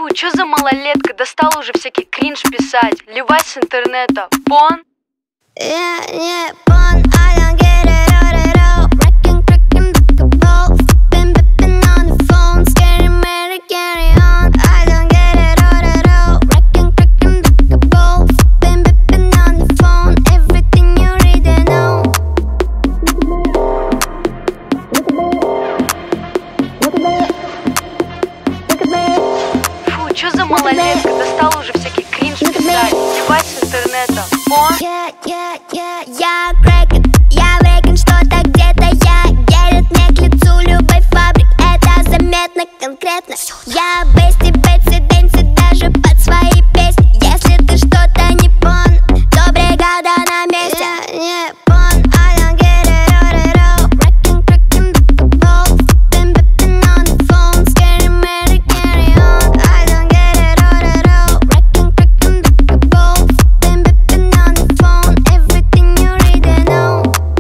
Фу, чё за малолетка, достал уже всякий кринж писать. Ливать с интернета, пон? Я не пон, I don't get it at all. Rockin', crackin', like a ball. Flippin', bippin' on the phone. Scary, merry, carry on. I don't get it at all. Rockin', crackin', like a ball. Flippin', bippin' on the phone. Everything you read and know. Фу, чё за малолетка, достал уже всякий кринж писать. Ливать с интернета, пон? Я крэкет, я врекин, что-то где-то я. Едет мне к лицу любой фабрик, это заметно конкретно. Я бести, бетси, дэнси, даже под свои песни. Если ты что-то не пон, то бригада на месте. Я не пон, I don't get it at all. Rockin', crackin', like a ball. Flippin', bippin' on the phone. Scary, merry, carry on. I don't get it at all. Rockin', crackin', like a ball. Flippin', bippin' on the phone. Everything you read and know.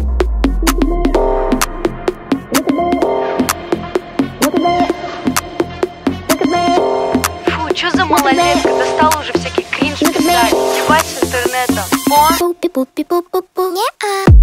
Фу, чё за малолетка, достал уже всякий кринж писать. Ливать с интернета, пон? Пупи-пупи-пу-пу-пу. Не-а.